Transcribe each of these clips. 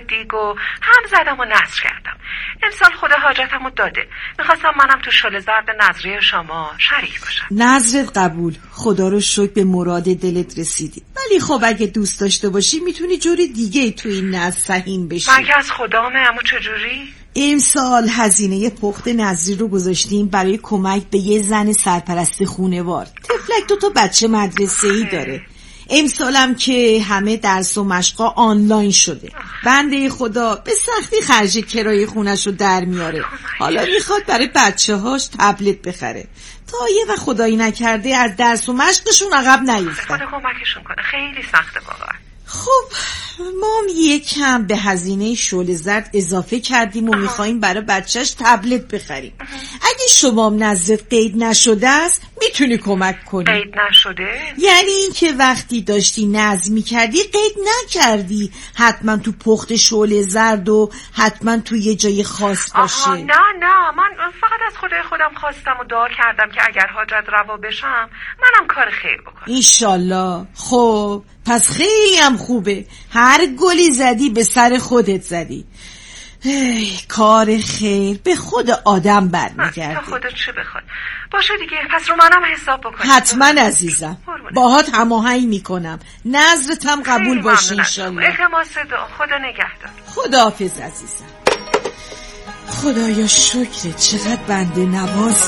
دیگ و هم زدم و نذر کردم. امسال خدا حاجتمو داده. میخواستم منم تو شل زرد نذریه شما شریک باشم. نذرت قبول، خدا رو شکر به مراد دلت رسیدی. ولی خب اگه دوست داشته باشی میتونی جوری دیگه تو این نذر سهیم بشی. من که از خدامه. اما چجوری؟ امسال هزینه پخت نذری رو گذاشتیم برای کمک به یه زن سرپرست خونوار. تفلک 2 بچه مدرسه‌ای داره. امسالم که همه درس و مشقا آنلاین شده. بنده خدا به سختی خرج کرایه خونش رو در میاره. حالا میخواد برای بچه هاش تبلت بخره تا یه وقت خدایی نکرده از درس و مشقشون عقب نیفتن. خدا کمکشون کنه. خیلی سخته واقعا. خب ما هم یکم به هزینه شعله زرد اضافه کردیم و میخواییم برای بچهش تبلت بخریم. اگه شما هم نظرت قید نشده است میتونی کمک کنی. قید نشده؟ یعنی این که وقتی داشتی نظم میکردی قید نکردی حتما تو پخت شعله زرد و حتما تو یه جای خاص باشه. نه من فقط از خدای خودم خواستم و دعا کردم که اگر حاجت روا بشم منم کار خیر بکنم. انشالله. خب پس خیلی هم خوبه. هر گلی زدی به سر خودت زدی. کار خیر به خود آدم برمیگرده. تا خودت چه بخواد. باشه دیگه، پس رو منم حساب بکنی. حتما عزیزم. باهات هماهنگ میکنم. نظرتم قبول باشه انشالله. التماس دعا. خدا نگهدار. خداحافظ عزیزم. خدایا شکرت، چقدر بنده نواز.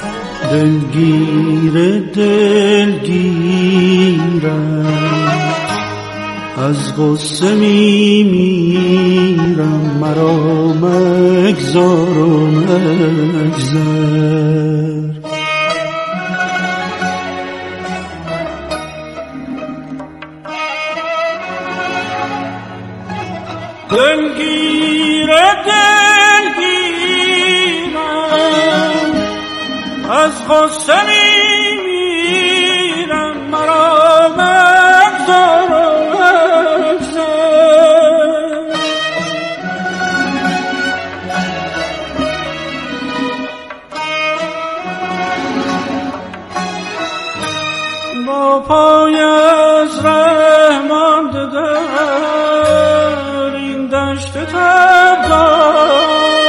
دلگیرم از غصه میمیرم، مرا مگذار و مگذر. دلگیرم از غصه میمیرم، مرا مگذار و با پای از ره مانده در این دشت تبدار،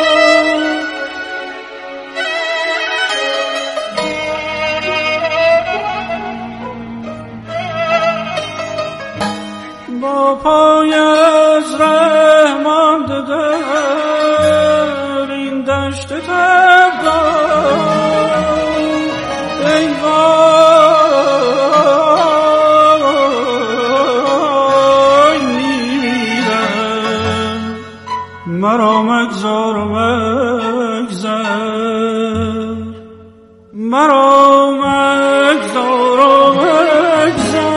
با پای از ره مانده در این دشت تبدار، ای مرا مگذار و مگذر، مرا مگذار و مگذر.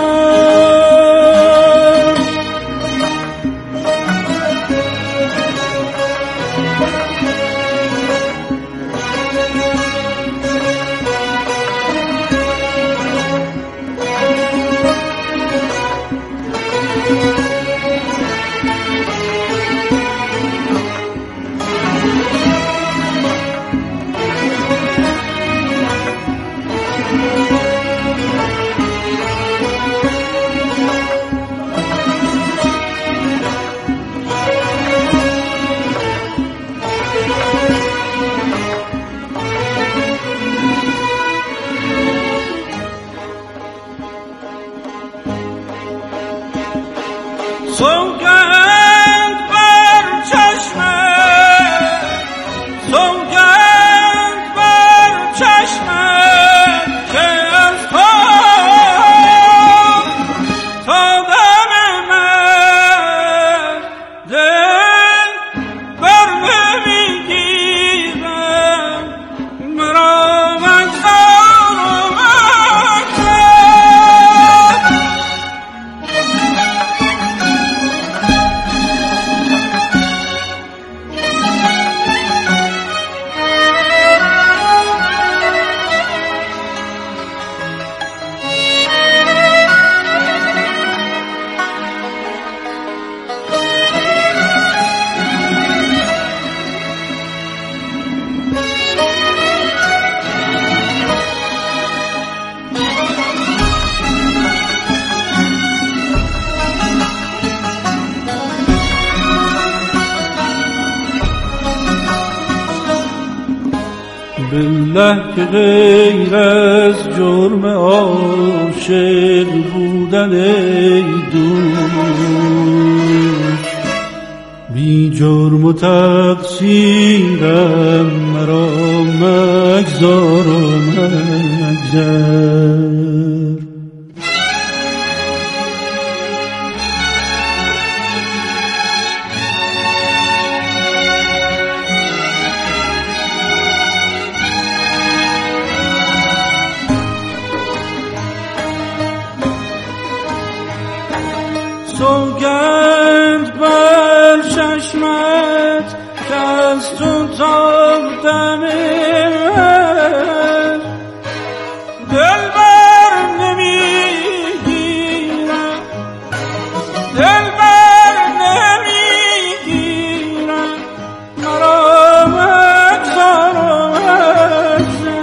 بالله که غیر از جرم عاشق بودن ای دوست بی جرم و تقصیرم مرا مگذار و مگذر. سوگند بر چشمت که از تو تافتم دل بر نمیگیرم دل بر نمیگیرم مرا مگذار و مگذر.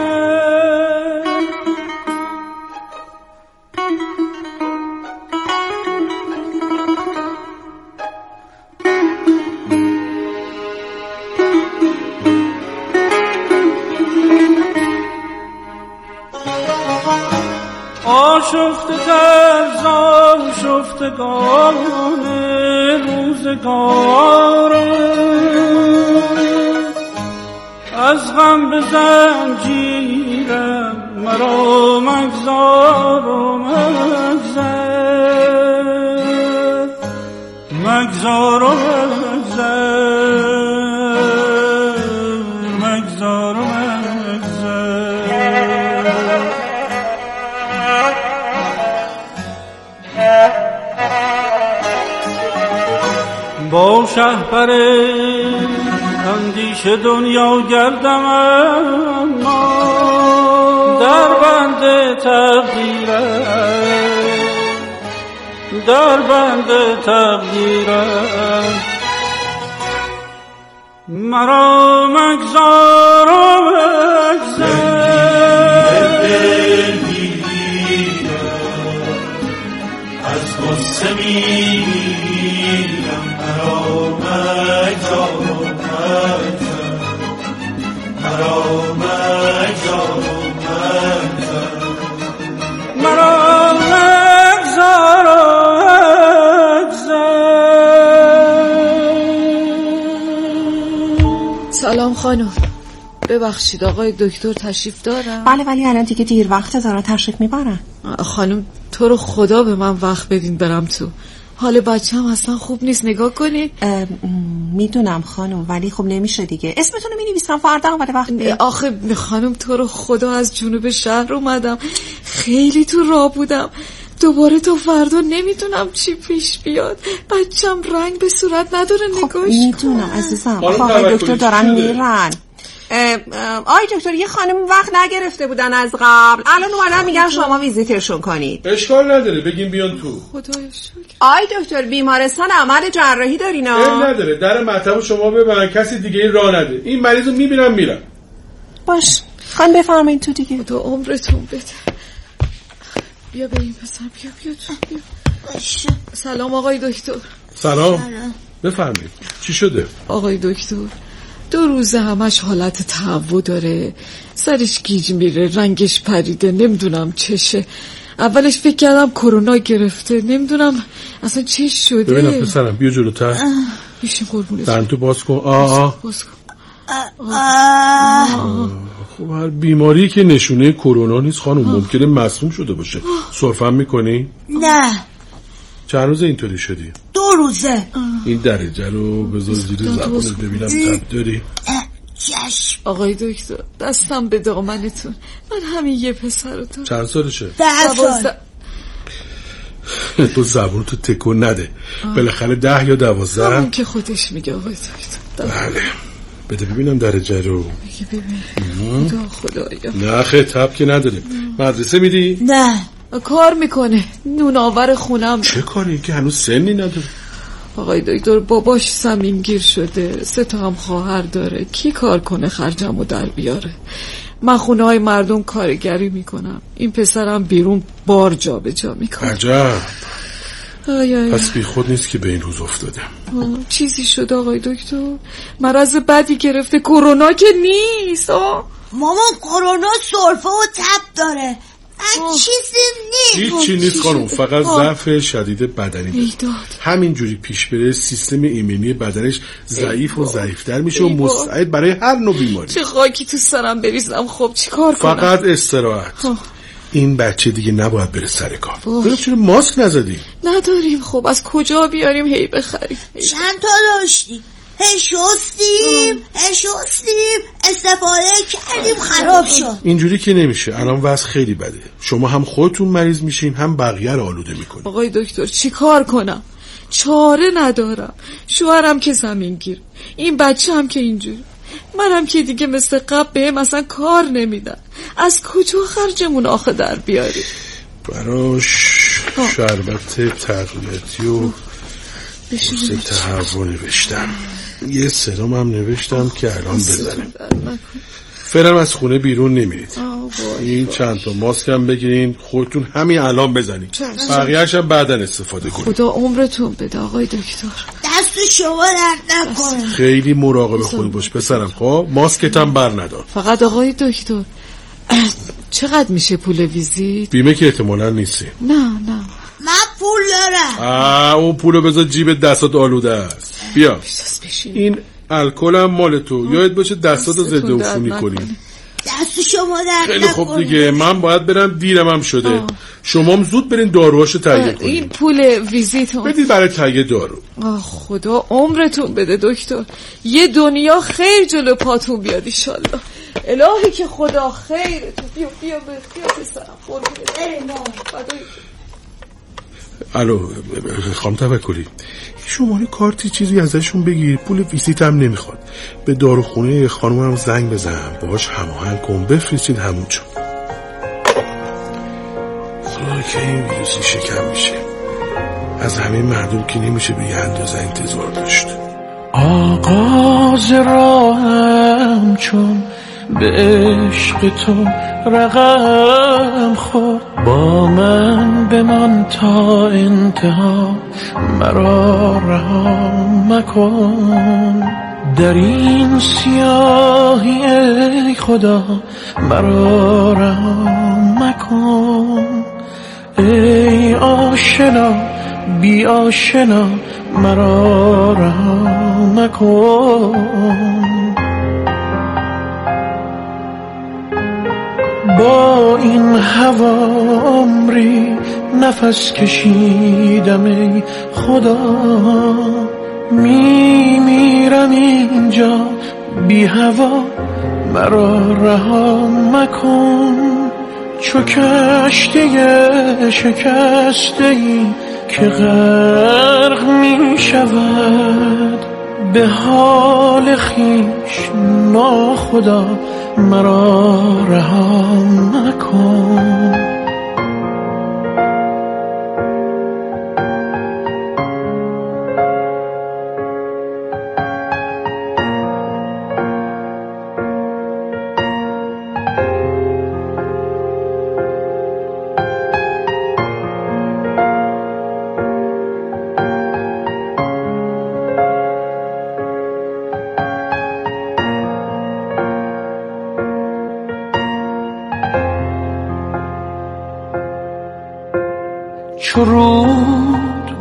آشفته تر آشفتگان روزگارم از غم به زنجیرم مرا مگذار و مگذر مگذار و مگذر مگذار و مگذر. با شهپر اندیشه دنیا گردم اما در بند تقدیرم در بند تقدیرم مرا مگذار و مگذر. از غصه میمیرم مرا مگذار و مگذر مرا مگذار و مگذر مرا مگذار و مگذر. سلام خانم، ببخشید آقای دکتر تشریف دارن؟ بله ولی الان دیگه دیر وقته، دارن تشریف میبرن. خانم تو رو خدا به من وقت بدین برم تو، حال بچه‌م اصلا خوب نیست، نگاه کنید. میدونم خانم ولی خب نمیشه دیگه، اسمتون رو مینویسم فردا اول وقت آخه خانم تو رو خدا از جنوب شهر اومدم، خیلی تو راه بودم، دوباره تا فردا نمیدونم چی پیش بیاد، بچه‌م رنگ به صورت نداره. خب نگاش میدونم عزیزم، آقای دکتر دارن میرن. آی دکتر یه خانم وقت نگرفته بودن از قبل، الان اومدن میگن شما ویزیتشون کنید. اشکال نداره بگیم بیان تو. خدایا شکر. آی دکتر بیمارستان عمل جراحی دارینا؟ نداره، در مطب شما ببرن، کسی دیگه این راه نده، این مریضو میبینم میرم. باش خان بفرمایید تو دیگه. خدا عمرتون بده. بیا به این پسر، بیا تو بیا. سلام آقای دکتر. سلام. بفرمایید چی شده؟ آقای دکتر 2 روزه همش حالت تهوع داره، سرش گیج میره، رنگش پریده، نمیدونم چشه. اولش فکر کردم کرونا گرفته، نمیدونم اصلا چه شده. ببینم پسرم بیا جلوتر. بیشین قربونت. دهن تو باز کن. باز کن. خب هر بیماری که نشونه کرونا نیست خانم، ممکنه مسموم شده باشه. سرفه میکنی؟ نه. چند روزه اینطوری شدی؟ 2 روزه. این درجه رو بذار زیر زبانت ببینم تب داری. چشم. آقای دکتر دستم به دامنتون، من همین یه پسر رو دارم. چند سالشه؟ 10 سال. تو زبونتو تکون نده، بالاخره 10 یا 12. همون که خودش میگه آقای دکتر. بله بده ببینم درجه رو. ببین خدایا. نه خیلی تب که نداره. مدرسه میدی؟ نه. کار میکنه، نونآور خونم. چه کاری که هنوز سنی نداره؟ آقای دکتر باباش زمینگیر شده، 3 تا هم خواهر داره، کی کار کنه خرجمو در بیاره؟ من خونه های مردم کارگری میکنم، این پسرم بیرون بار جا به جا میکنه. عجب. پس بی خود نیست که به این روز افتاده. چیزی شد آقای دکتر؟ مرض بدی گرفته، کرونا که نیست. مامان کرونا سرفه و تب داره. چیزی نیست. هیچی نیست خانم، فقط ضعف شدید بدنی داره. همینجوری پیش بره سیستم ایمنی بدنش ضعیف و ضعیفتر میشه و مستعد برای هر نوع بیماری. چه خاکی تو سرم بریزم. خب چی کار کنم؟ فقط استراحت. این بچه دیگه نباید بره سر کار. چرا ماسک نزدی؟ نداریم. خب از کجا بیاریم هی بخریم؟ چند تا داشتی؟ شستیم استفاده کردیم خراب شد. اینجوری که نمیشه. الان وضع خیلی بده. شما هم خودتون مریض میشین هم بقیه رو آلوده میکنین. آقای دکتر چی کار کنم؟ چاره ندارم. شوهرم که زمینگیر، این بچه هم که اینجوری، منم که دیگه مثل قبل بهم اصلا کار نمیدن. از کجا خرجمون آخه در بیاری؟ براش شربت تقویتی و قرص تهوع نوشتم. یه سرم هم نوشتم که الان بزنیم. فرم از خونه بیرون نمیرید. این چند تا ماسک هم بگیرین خودتون همین الان بزنید. بقیه‌اش هم بعداً استفاده کنید. خدا عمرتون بده آقای دکتر. دست شما درد نکنه. خیلی مراقب خود باش پسرم. خب ماسکت هم بر ندار. فقط آقای دکتر چقدر میشه پول ویزیت؟ بیمه که احتمالاً نیستی. نه من پول دارم. اون پولو بذار جیب دستات آلوده است. بیا این الکل هم مال تو. یاد باشه دستاتو ضد عفونی کنی. دست شما درد خیلی خوب دیگه. من باید برم دیرم هم شده. شما هم زود برین داروهاشو تهیه کنید. این پول ویزیت بدید برای تهیه دارو. خدا عمرتون بده دکتر. یه دنیا خیر جلو پاتون بیاد ان شاء الله. الهی که خدا خیرتون. بیا پسرم قربونت. الو خانم توکلی، شماره کارتی چیزی ازشون بگیر. پول ویزیت هم نمیخواد. به داروخونه خانومم زنگ بزن، باهاش هماهنگ کن بفرستید همونجا. خدا که این ویروسی شکم میشه. از همه مردم که نمیشه به یه اندازه انتظار داشت. آغاز راهم چون به عشق تو رقم خورد، با من بمان تا انتها، مرا رها مکن. در این سیاهی ای خدا مرا رها مکن. ای آشنا بی آشنا مرا رها مکن. با این هوا عمری نفس کشیدم ای خدا، میمیرم اینجا بی هوا، مرا رها مکن. چو کشتی شکسته ای که غرق می شود، به حال خویش ناخدا، مرا رها مکن. چرود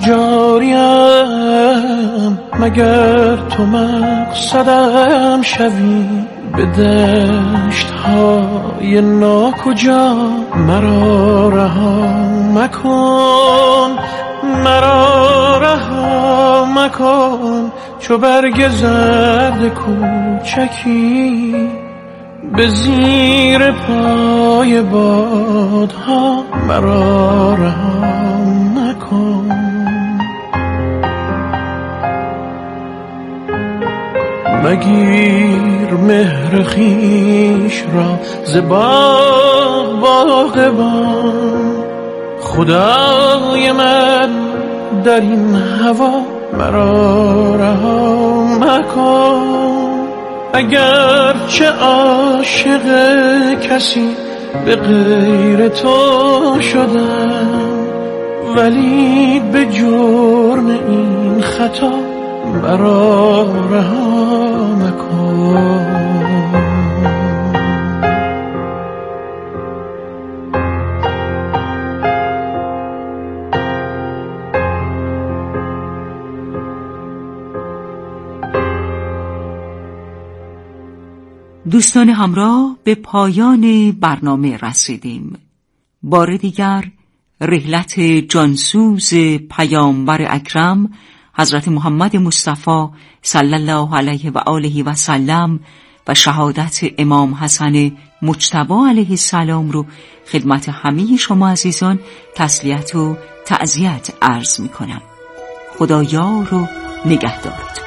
جاریم مگر تو مقصدم شوی، به دشت های ناکجا مرا رها مکن. مرا رها مکن. چو برگ زرد کوچکی به زیر پای بادها، مرا رها مکن. مگیر مهر خویش را ز باغبان، خدای من در این هوا، مرا رها مکن. اگر چه عاشق کسی به غیر تو شدم، ولی به جرم این خطا، مرا رها مکن. دوستان همراه، به پایان برنامه رسیدیم. بار دیگر رحلت جانسوز پیامبر اکرم حضرت محمد مصطفی صلی الله علیه و آله و سلم و شهادت امام حسن مجتبی علیه السلام رو خدمت همه شما عزیزان تسلیت و تعزیت عرض می کنم. خدا یار و نگهدارتون.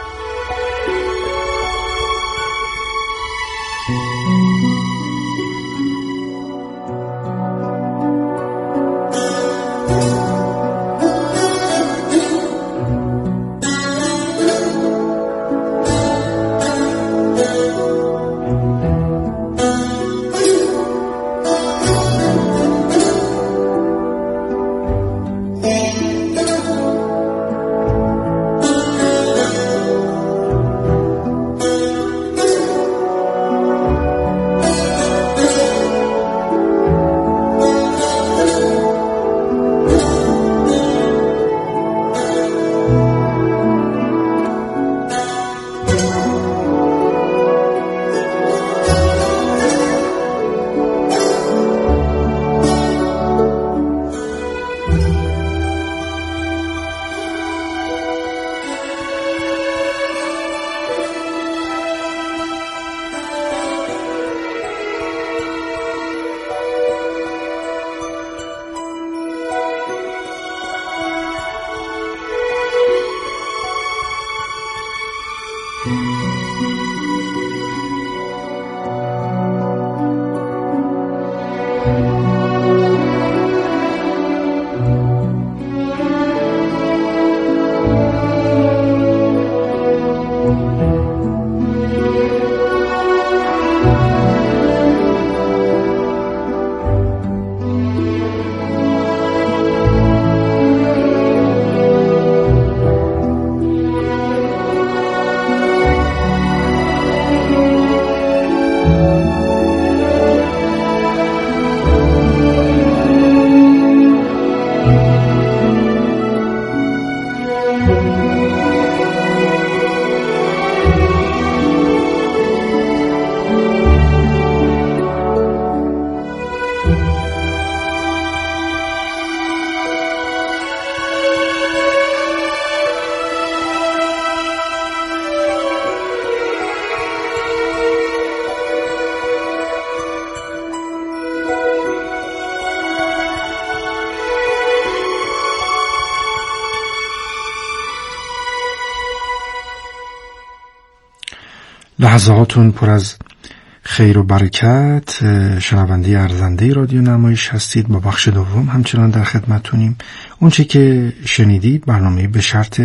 لحظاتون پر از خیر و برکت. شنونده ارزنده رادیو نمایش هستید. با بخش دوم همچنان در خدمتونیم. اون چه که شنیدید برنامه به شرط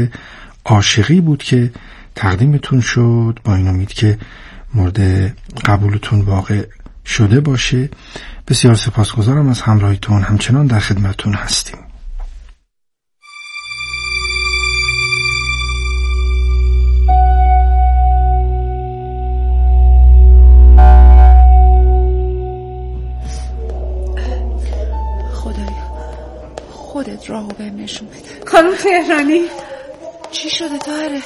عاشقی بود که تقدیمتون شد، با این امید که مورد قبولتون واقع شده باشه. بسیار سپاسگزارم از همراهیتون. همچنان در خدمتون هستیم. خودت راهو بهم نشون بده. خانم تهرانی، چی شده طاهره؟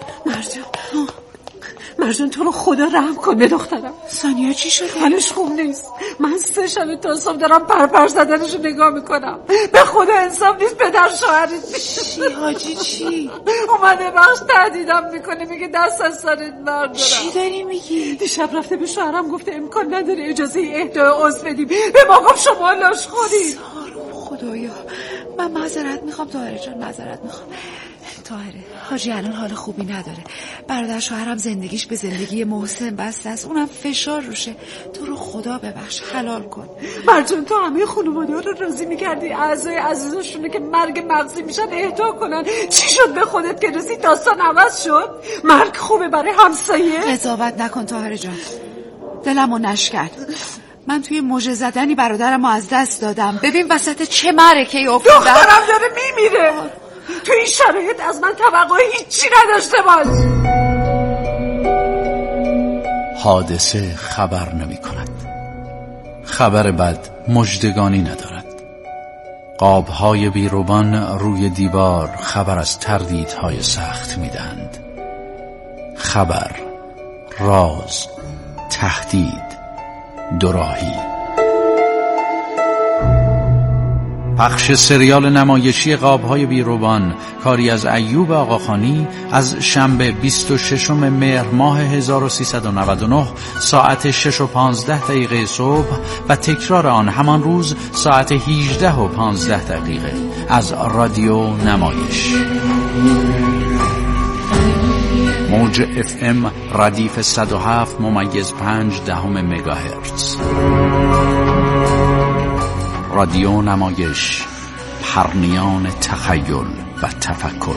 مرجان تو رو خدا رحم کن به دخترم. ثانیه چی شده؟ حالش خوب نیست. من 3 شب تا صبح دارم پرپر زدنشو نگاه میکنم. به خدا انصاف نیست پدر شوهرت. چی حاجی چی؟ اومده بخش تهدیدم میکنه، میگه دست از سرت بردارم. چی داری میگی؟ دیشب رفته به شوهرم گفته امکان نداره اجازه اهدای عضو بدیم. به ما گفت شما لاش خورید. خدایا من معذرت میخوام طاهره جان، معذرت میخوام. طاهره حاجی الان حال خوبی نداره. برادر شوهرم زندگیش به زندگی محسن بسته است، اونم فشار روشه. تو رو خدا ببخش، حلال کن. مرجان تو همه خانواده ها رو راضی میکردی اعضای عزیزشونه که مرگ مغزی میشن اهدا کنن. چی شد به خودت که رسید داستان عوض شد؟ مرگ خوبه برای همسایه؟ قضاوت نکن طاهره جان، دلمو نشکن. من توی موجه زدنی برادرمو از دست دادم. ببین وسط چه معرکه‌ای افتادم. دخترم داره میمیره. تو این شرایط از من توقع هیچی نداشته باش. حادثه خبر نمی کند. خبر بد مژدگانی ندارد. قاب‌های بیروبان روی دیوار خبر از تردیدهای سخت میدهند. خبر، راز، تهدید دوراهی. پخش سریال نمایشی قاب‌های بیروبان، کاری از ایوب آقاخانی، از شنبه 26 مهر ماه 1399 ساعت 6:15 صبح و تکرار آن همان روز ساعت 18:15 از رادیو نمایش. موج FM ردیف 107.5 مگاهرتز. رادیو نمایش، پرنیان تخیل و تفکر.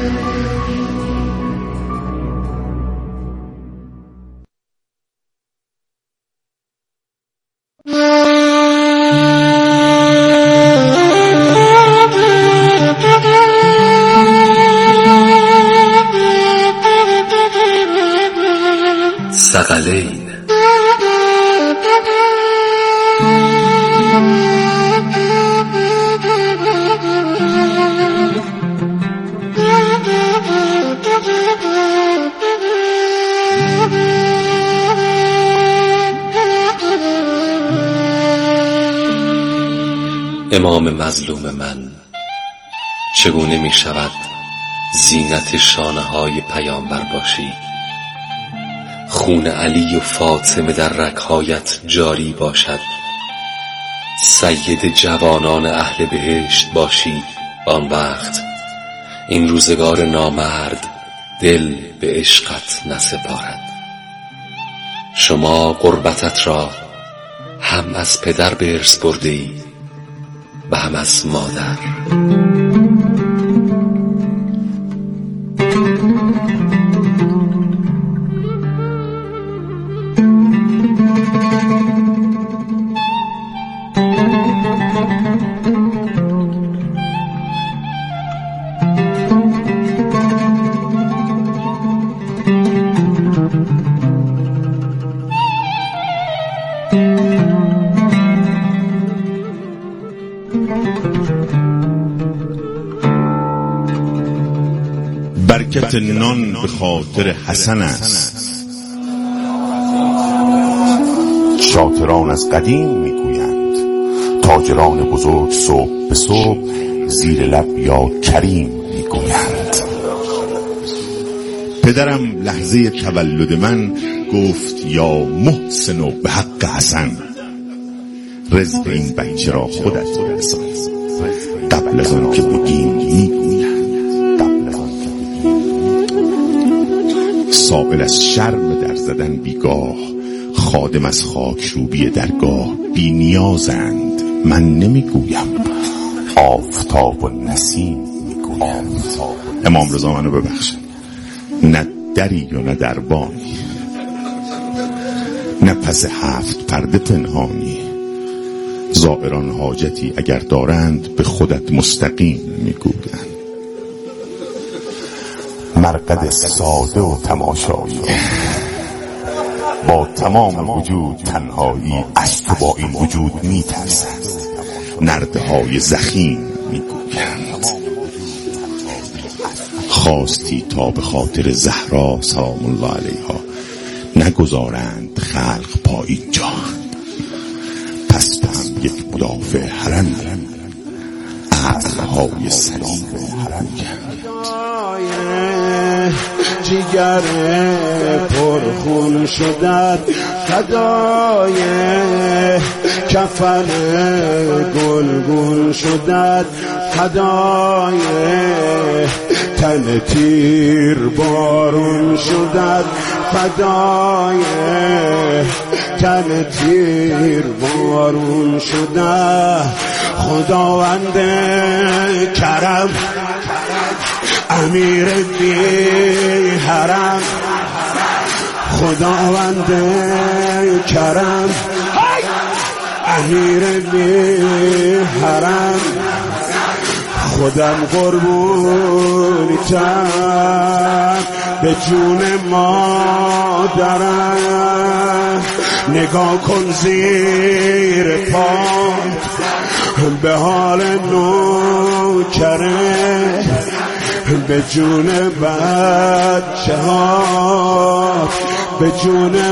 ثقلین. امام مظلوم من چگونه می شود زینت شانه های پیامبر باشی؟ خون علی و فاطمه در رگ‌هایت جاری باشد، سید جوانان اهل بهشت باشی. آن وقت این روزگار نامرد دل به عشقت نسپارد. شما غربتت را هم از پدر به ارث برده‌ای و هم از مادر. برکت نان به خاطر حسن است. شاطران از قدیم میگویند تاجران بزرگ صبح به صبح زیر لب یا کریم میگویند. پدرم لحظه تولد من گفت یا محسن و به حق حسن، رزق این بچه را خودت برسان. قبل از آن که بگیم میگویند. سائل از شرم در زدن بیگاه، خادم از خاکروبی درگاه بی نیازند. من نمیگویم، آفتاب و نسیم میگویند. امام رضا منو ببخشید، نه دری و نه دربانی، نه پس 7 پرده پنهانی. زائران حاجتی اگر دارند به خودت مستقیم میگویند. مرقد ساده و تماشایی، با تمام وجود تنهایی، از تو با این وجود میترسند. نردهای زخیم میگویند. خواستی تا به خاطر زهرا سلام الله علیها نگذارند خلق پا اینجا، پس تو هم یک مدافع حرم عقلهای سلیم جگر پرخون شدد، فدای کفن گلگون شدد، فدای تن تیر بارون شدد، فدای تن تیر بارون شدد. خداوند کرم امیر بی حرم، خداوند کرم امیر بی حرم، خودم قربونیتم به جون مادرم. نگاه کن زیر پات به حال نوکره، به جون بچه ها به جون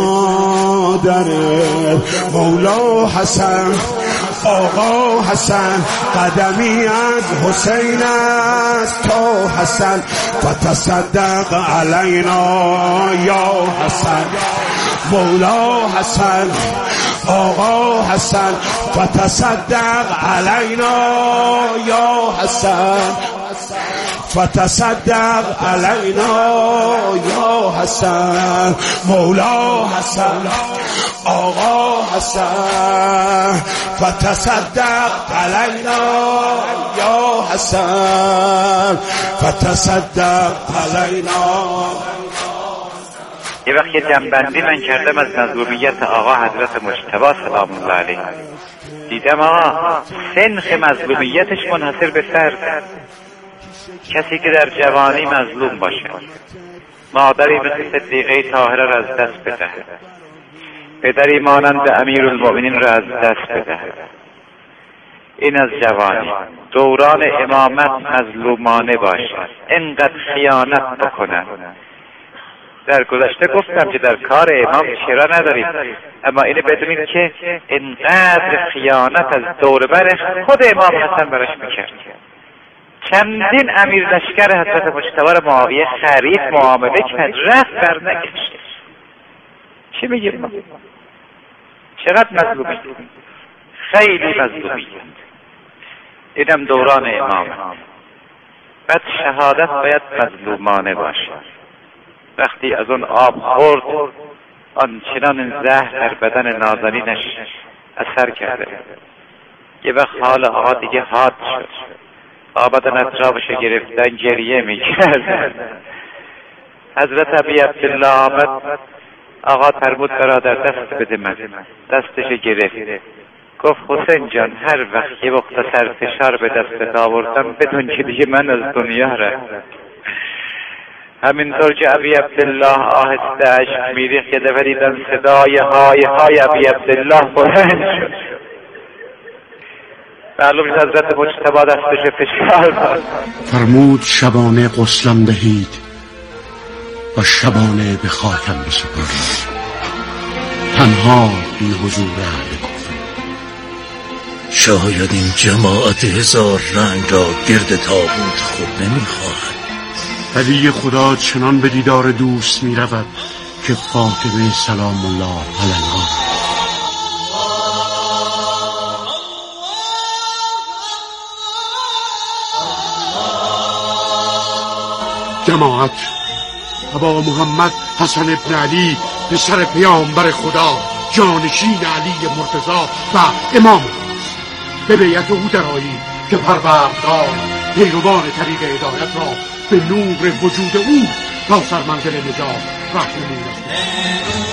مادره. مولا حسن آقا حسن قدمی از حسین است تو حسن فتصدق علینا یا حسن. مولا حسن آقا حسن فتصدق علینا یا حسن فتصدق علینا یا حسن. مولا حسن آقا حسن فتصدق علینا یا حسن فتصدق علینا. یه وقت یه جنبندی من کردم از مظلومیت آقا حضرت مجتبی سلام الله علیه. دیدم آقا سنخ مظلومیتش منحصر به فرد. کسی که در جوانی مظلوم باشه، مادری مثل صدیقه طاهره را از دست بده، پدری مانند امیرالمؤمنین را از دست بده، این از جوانی. دوران امامت مظلومانه باشه، اینقدر خیانت بکنن. در گذشته گفتم که در کار امام چرا نداریم، اما اینو بدونید که اینقدر خیانت از دور برش خود امام حسن برش میکرد. چندین امیر لشکر حضرت مجتبی را معاویه خرید، معامله کرد، رفت بر نگشت. چی میگیم ما؟ چقدر مظلومی، خیلی مظلومی. اینم دوران امام. بعد شهادت باید مظلومانه باشه. وقتی از اون آب خورد، آنچنان زهر در بدن نازنینش اثر کرده. یه وقت حال آقا دیگه حاد شد، آبادان اطرافش گرفتن گریه میکرد. حضرت ابی عبدالله آمد، آقا فرمود برادر دست بده من. دستش گرفت، گفت حسین جان هر وقت یه مختصر فشار به دستت آوردم بدون که دیگه من از دنیا رفتم. همینطور که ابی عبدالله آهسته اشک میریخت که دفعه دیدن صدای های ابی عبدالله بلند شد. معلوم حضرت مجتبی دستش فشار داد. فرمود شبانه غسلم دهید و شبانه به خاکم بسپارید، تنها بی حضور اهل کفر. شاید این جماعت هزار رنگ را گرد تابوت خود نمیخواهد. ولی خدا چنان به دیدار دوست می رود که فاطمه سلام الله علیها جماعت ابا محمد حسن ابن علی پسر پیامبر خدا، جانشین علی مرتضی و امام به بیعت او درآیید که پروردگار پیروان طریق هدایت را به نور وجود او تا سرمنزل نجات راهنمایی کند.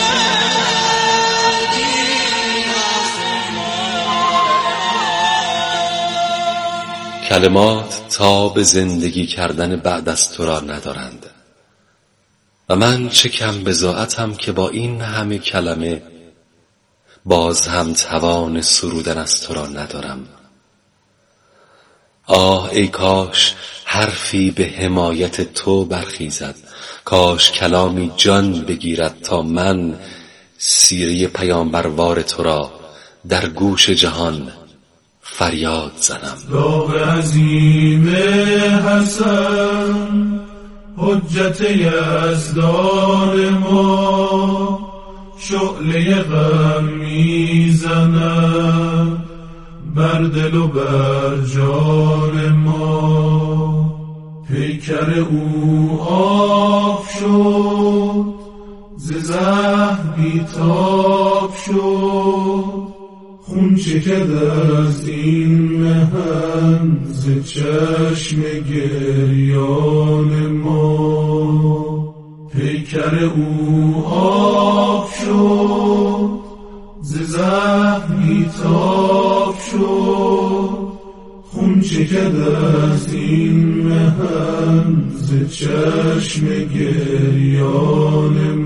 کلمات تاب زندگی کردن بعد از تو را ندارند و من چه کم بضاعتم که با این همه کلمه باز هم توان سرودن از تو را ندارم. آه ای کاش حرفی به حمایت تو برخیزد، کاش کلامی جان بگیرد تا من سیره پیامبروار تو را در گوش جهان فریاد زنم. داغ عظیم حسن حجت یزدان ما، شعله غم میزند بر دل و بر جان ما. پیکر او آب شد ز زهر بیتاب شد، خون چکد از این مهن ز چشم گریان ما. پیکر او آب شد ز زهر بیتاب شد، خون چکد از این مهن ز چشم گریان